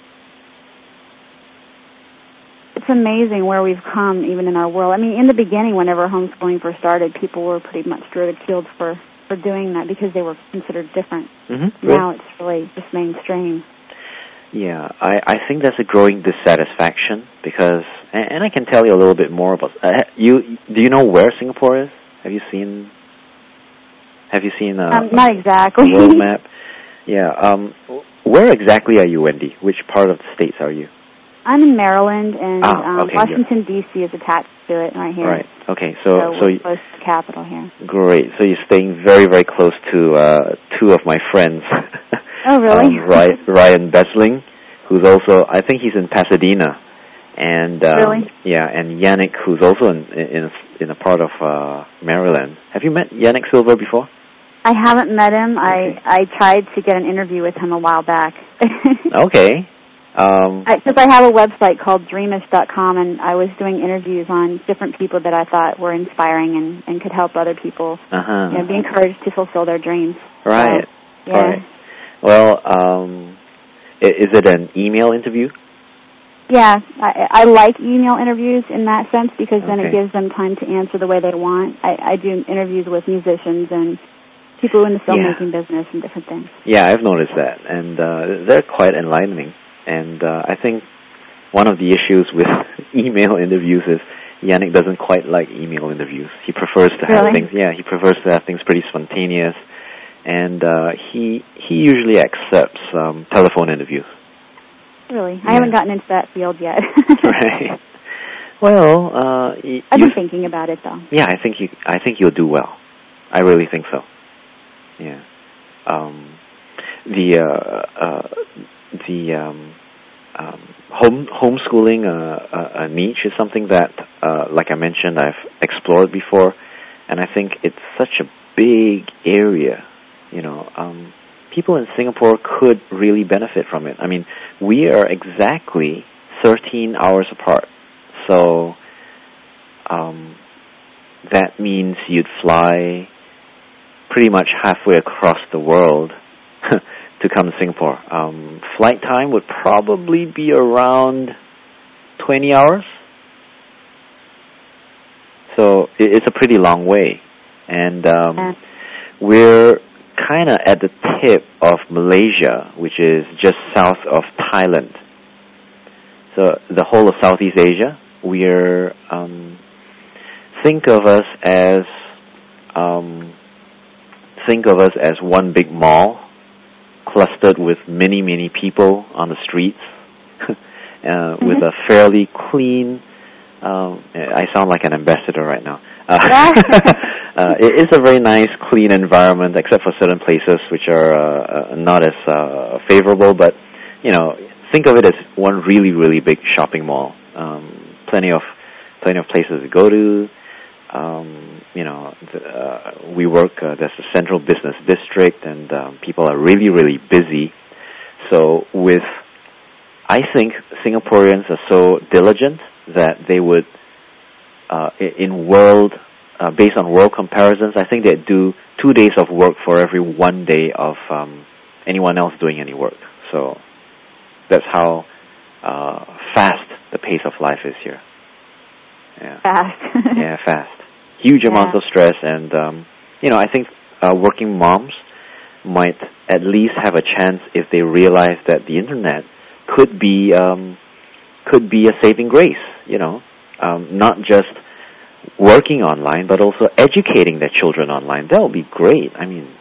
It's amazing where we've come, even in our world. I mean, in the beginning, whenever homeschooling first started, people were pretty much ridiculed for doing that because they were considered different. Mm-hmm. Now it's really just mainstream. Yeah, I think there's a growing dissatisfaction because, and I can tell you a little bit more about. Do you know where Singapore is? Have you seen not exactly. a world map? Yeah. Where exactly are you, Wendy? Which part of the States are you? I'm in Maryland, and okay, Washington, D.C. is attached to it right here. Right. Okay. So we're close to the capital here. Great. So you're staying very, very close to two of my friends. Oh, really? Ryan Besling, who's also, I think he's in Pasadena, and really? Yeah, and Yannick, who's also in a part of Maryland. Have you met Yannick Silver before? I haven't met him. Okay. I tried to get an interview with him a while back. Okay. Because I have a website called Dreamish.com, and I was doing interviews on different people that I thought were inspiring and could help other people be encouraged to fulfill their dreams. Right. So, yeah. Right. Well, is it an email interview? Yeah, I like email interviews in that sense because then it gives them time to answer the way they want. I do interviews with musicians and people in the filmmaking business and different things. Yeah, I've noticed that, and they're quite enlightening. And I think one of the issues with email interviews is Yannick doesn't quite like email interviews. He prefers to have things. Yeah, he prefers to have things pretty spontaneous, and he usually accepts telephone interviews. Really, I haven't gotten into that field yet. Right. Well, I've been thinking about it though. Yeah, I think you'll do well. I really think so. Yeah. Homeschooling a niche is something that, like I mentioned, I've explored before, and I think it's such a big area. People in Singapore could really benefit from it. I mean, we are exactly 13 hours apart, so that means you'd fly pretty much halfway across the world to come to Singapore. Flight time would probably be around 20 hours. So it's a pretty long way. And we're kind of at the tip of Malaysia, which is just south of Thailand. So the whole of Southeast Asia, we're think of us as one big mall clustered with many, many people on the streets with a fairly clean, I sound like an ambassador right now. It is a very nice, clean environment, except for certain places which are not as favorable, but, think of it as one really, really big shopping mall. Plenty of places to go to. We work, there's a central business district, and people are really, really busy. So I think Singaporeans are so diligent that they would, based on world comparisons, I think they'd do 2 days of work for every 1 day of anyone else doing any work. So that's how fast the pace of life is here. Yeah. Fast. Yeah, fast. Huge amounts of stress, and I think working moms might at least have a chance if they realize that the internet could be a saving grace. Not just working online, but also educating their children online. That would be great. I mean,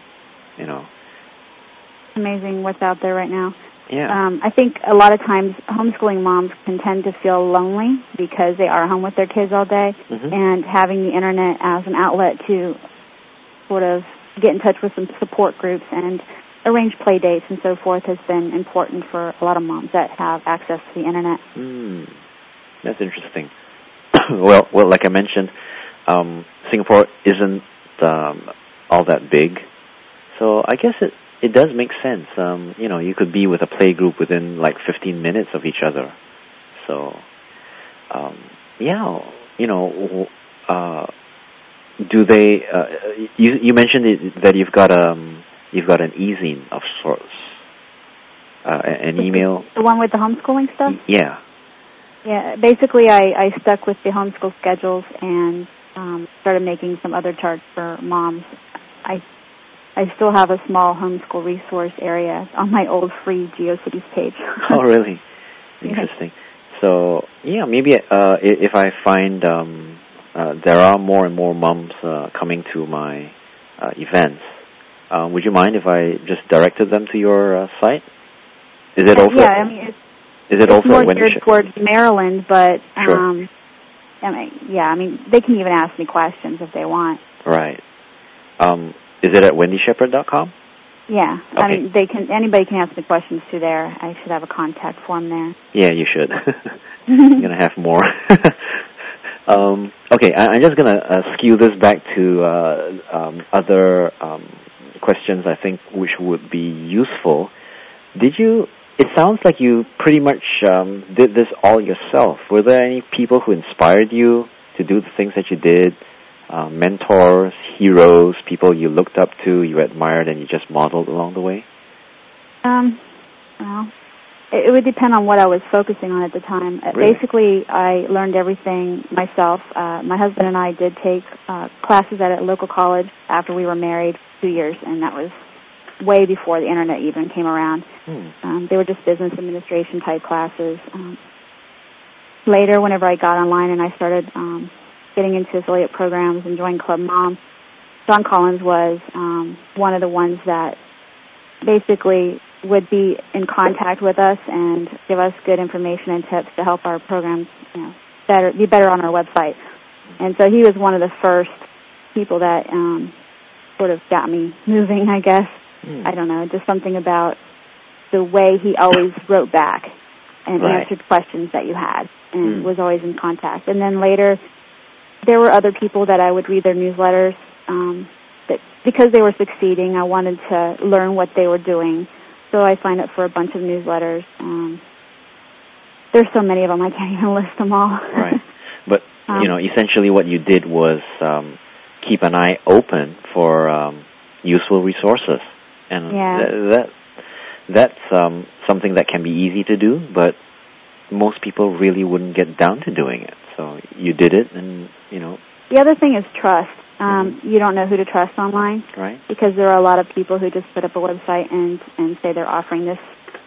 amazing what's out there right now. Yeah. I think a lot of times homeschooling moms can tend to feel lonely because they are home with their kids all day, and having the internet as an outlet to sort of get in touch with some support groups and arrange play dates and so forth has been important for a lot of moms that have access to the internet. That's interesting. Well, like I mentioned, Singapore isn't all that big, so I guess it does make sense. You could be with a play group within like 15 minutes of each other. So, do they? You mentioned that you've got an e-zine of sorts, an email. The one with the homeschooling stuff. Yeah. Yeah. Basically, I stuck with the homeschool schedules and started making some other charts for moms. I still have a small homeschool resource area on my old free GeoCities page. Oh, really? Interesting. So, maybe if I find there are more and more moms coming to my events, would you mind if I just directed them to your site? Is it also? Yeah, I mean, it's more geared towards Maryland, but sure. They can even ask me questions if they want. Right. Is it at wendyshepherd.com? Yeah. Okay. I mean, anybody can ask me questions through there. I should have a contact form there. Yeah, you should. You're going to have more. Okay, I'm just going to skew this back to other questions I think which would be useful. It sounds like you pretty much did this all yourself. Were there any people who inspired you to do the things that you did? Mentors, heroes, people you looked up to, you admired, and you just modeled along the way? Well, it would depend on what I was focusing on at the time. Really? Basically, I learned everything myself. My husband and I did take classes at a local college after we were married 2 years, and that was way before the internet even came around. They were just business administration type classes. later, whenever I got online and I started getting into affiliate programs and joined Club Mom, John Collins was one of the ones that basically would be in contact with us and give us good information and tips to help our programs, be better on our website. And so he was one of the first people that sort of got me moving, I guess. I don't know, just something about the way he always wrote back and answered questions that you had and was always in contact. And then later, there were other people that I would read their newsletters that because they were succeeding, I wanted to learn what they were doing. So I signed up for a bunch of newsletters. There's so many of them, I can't even list them all. Right. But, essentially what you did was keep an eye open for useful resources. And that's something that can be easy to do, but most people really wouldn't get down to doing it. So you did it, and, The other thing is trust. You don't know who to trust online. Right. Because there are a lot of people who just put up a website and say they're offering this,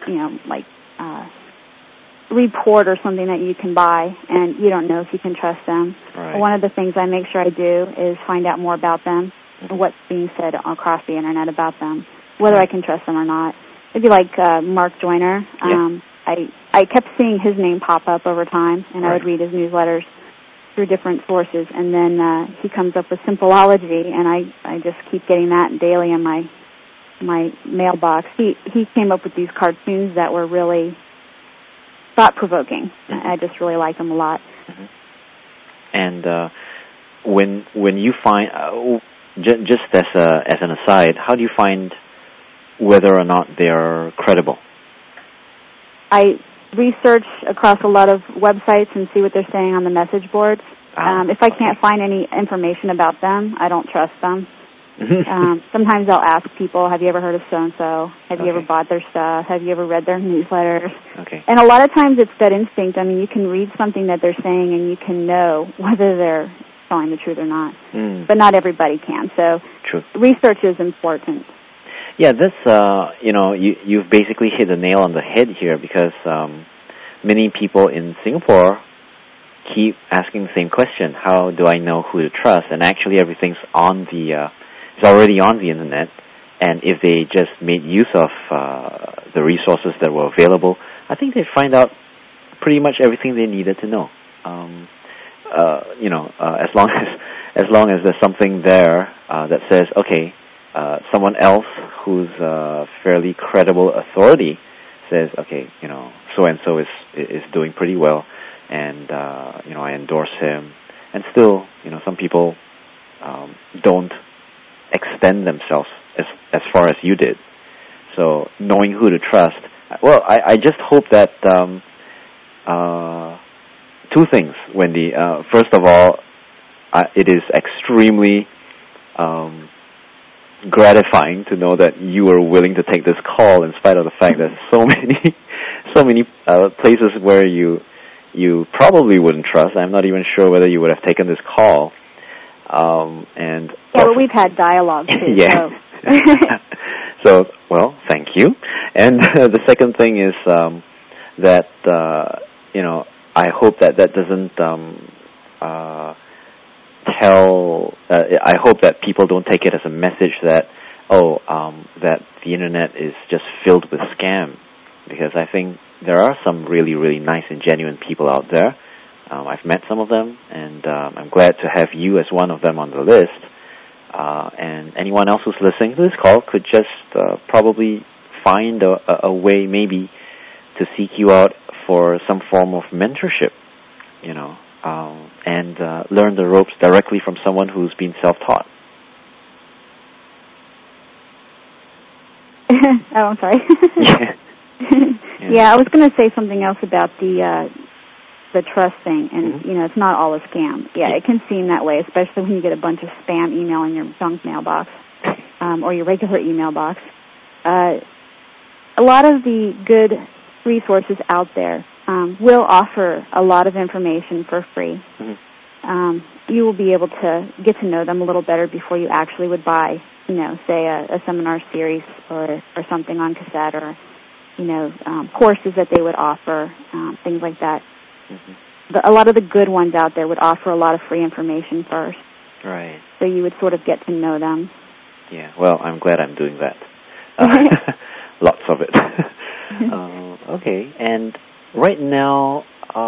report or something that you can buy, and you don't know if you can trust them. Right. One of the things I make sure I do is find out more about them, what's being said across the Internet about them, whether I can trust them or not. It'd be like Mark Joyner. I kept seeing his name pop up over time, and I would read his newsletters through different sources, and then he comes up with Simpleology, and I just keep getting that daily in my mailbox. He came up with these cartoons that were really thought-provoking. I just really like them a lot. And when you find, just as an aside, how do you find whether or not they're credible? I research across a lot of websites and see what they're saying on the message boards. If I can't find any information about them, I don't trust them. Sometimes I'll ask people, have you ever heard of so-and-so? Have you ever bought their stuff? Have you ever read their newsletters? Okay. And a lot of times it's that instinct. I mean, you can read something that they're saying and you can know whether they're telling the truth or not. But not everybody can. So research is important. Yeah, this, you've basically hit the nail on the head here, because many people in Singapore keep asking the same question: how do I know who to trust? And actually, everything's on it's already on the Internet. And if they just made use of the resources that were available, I think they'd find out pretty much everything they needed to know. As long as there's something there that says, okay, someone else who's a fairly credible authority says, okay, so-and-so is doing pretty well, and, I endorse him. And still, some people don't extend themselves as far as you did. So knowing who to trust, well, I just hope that two things, Wendy. First of all, it is extremely gratifying to know that you were willing to take this call in spite of the fact that so many places where you probably wouldn't trust. I'm not even sure whether you would have taken this call. But we've had dialogue too. Yeah. So, well, thank you. And the second thing is that I hope that doesn't I hope that people don't take it as a message that that the Internet is just filled with scam, because I think there are some really, really nice and genuine people out there. I've met some of them, and I'm glad to have you as one of them on the list. And anyone else who's listening to this call could just probably find a way maybe to seek you out for some form of mentorship, and learn the ropes directly from someone who's been self-taught. Oh, I'm sorry. Yeah, I was going to say something else about the trust thing, and it's not all a scam. Yeah, it can seem that way, especially when you get a bunch of spam email in your junk mailbox or your regular email box. A lot of the good resources out there will offer a lot of information for free. You will be able to get to know them a little better before you actually would buy, say a seminar series or something on cassette, or courses that they would offer, things like that. a lot of the good ones out there would offer a lot of free information first. Right. So you would sort of get to know them. Yeah, well, I'm glad I'm doing that. Lots of it. Okay, and right now,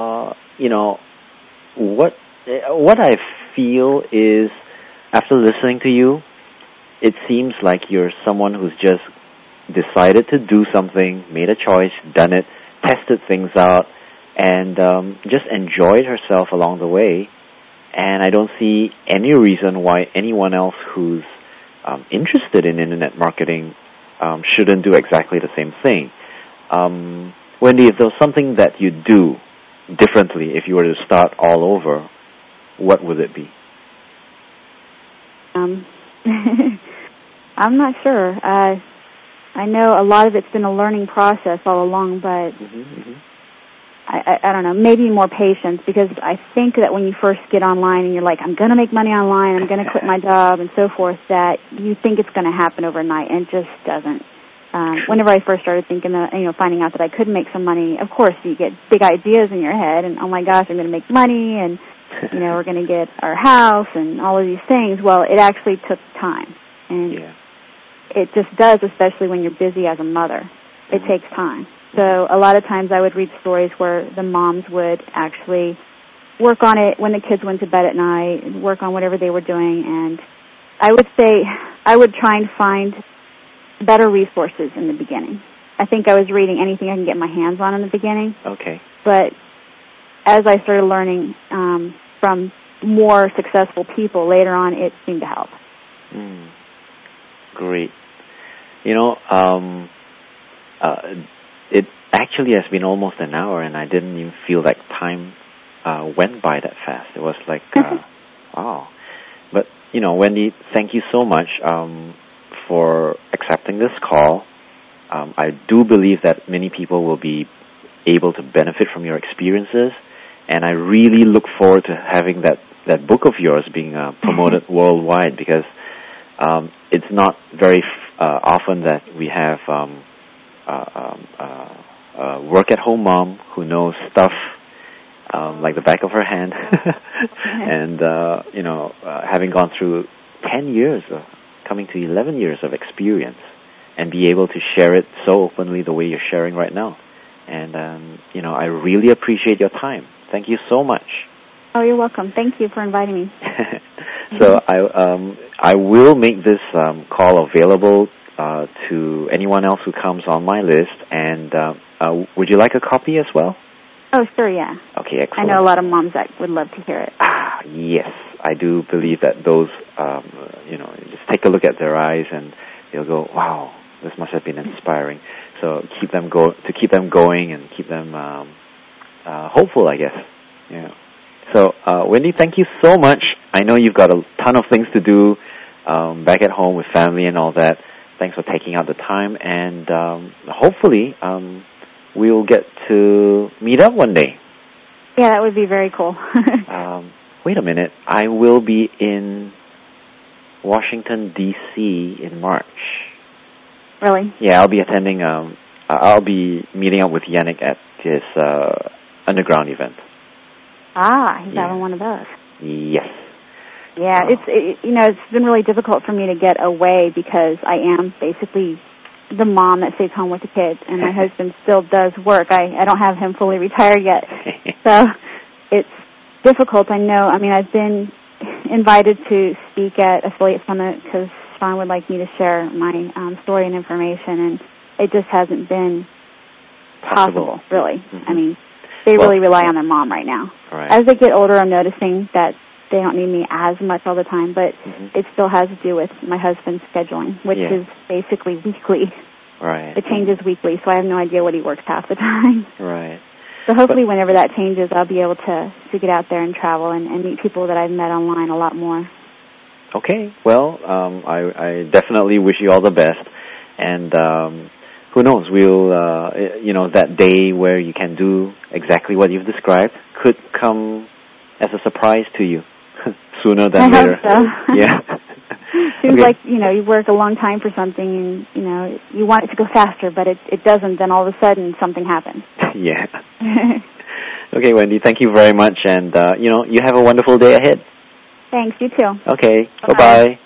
what I feel is, after listening to you, it seems like you're someone who's just decided to do something, made a choice, done it, tested things out, and just enjoyed herself along the way. And I don't see any reason why anyone else who's interested in internet marketing shouldn't do exactly the same thing. Wendy, if there was something that you do differently if you were to start all over, what would it be? I'm not sure. I know a lot of it's been a learning process all along, but I don't know, maybe more patience, because I think that when you first get online and you're like, I'm going to make money online, I'm going to quit my job and so forth, that you think it's going to happen overnight, and it just doesn't. Whenever I first started thinking that, finding out that I could make some money, of course you get big ideas in your head, and oh my gosh, I'm going to make money, and we're going to get our house and all of these things. Well, it actually took time, and it just does, especially when you're busy as a mother. It takes time. So a lot of times I would read stories where the moms would actually work on it when the kids went to bed at night, and work on whatever they were doing, and I would say I would try and find better resources in the beginning. I think I was reading anything I can get my hands on in the beginning. Okay. But as I started learning from more successful people later on, it seemed to help. Great. It actually has been almost an hour, and I didn't even feel like time went by that fast. It was like, wow. But, Wendy, thank you so much for accepting this call. I do believe that many people will be able to benefit from your experiences, and I really look forward to having that book of yours being promoted worldwide, because it's not very often that we have a work-at-home mom who knows stuff like the back of her hand, and having gone through 10 years, coming to 11 years of experience, and be able to share it so openly the way you're sharing right now. And I really appreciate your time. Thank you so much. Oh, you're welcome. Thank you for inviting me. So I will make this call available to anyone else who comes on my list. And would you like a copy as well? Oh, sure, yeah. Okay, excellent. I know a lot of moms that would love to hear it. Yes, I do believe that those, just take a look at their eyes and they'll go, wow, this must have been inspiring. So keep them going and keep them hopeful, I guess. Yeah. So, Wendy, thank you so much. I know you've got a ton of things to do back at home with family and all that. Thanks for taking out the time, and hopefully we'll get to meet up one day. Yeah, that would be very cool. Wait a minute. I will be in Washington, D.C. in March. Really? Yeah, I'll be attending, I'll be meeting up with Yannick at his underground event. He's having one of those. Yes. Yeah, it's been really difficult for me to get away, because I am basically the mom that stays home with the kids, and my husband still does work. I don't have him fully retired yet. So it's difficult, I know. I mean, I've been invited to speak at Affiliate Summit because Sean would like me to share my story and information, and it just hasn't been possible really. I mean, they really rely on their mom right now. Right. As they get older, I'm noticing that they don't need me as much all the time, but it still has to do with my husband's scheduling, which is basically weekly. Right. It changes weekly, so I have no idea what he works half the time. Right. So hopefully whenever that changes, I'll be able to get out there and travel and meet people that I've met online a lot more. Okay. Well, I definitely wish you all the best. And who knows, we'll, that day where you can do exactly what you've described could come as a surprise to you sooner than later. I hope so. Yeah. Seems like, you work a long time for something and, you want it to go faster, but it doesn't. Then all of a sudden something happens. Yeah. Okay, Wendy, thank you very much, and you have a wonderful day ahead. Thanks, you too. Okay, Bye-bye. bye-bye.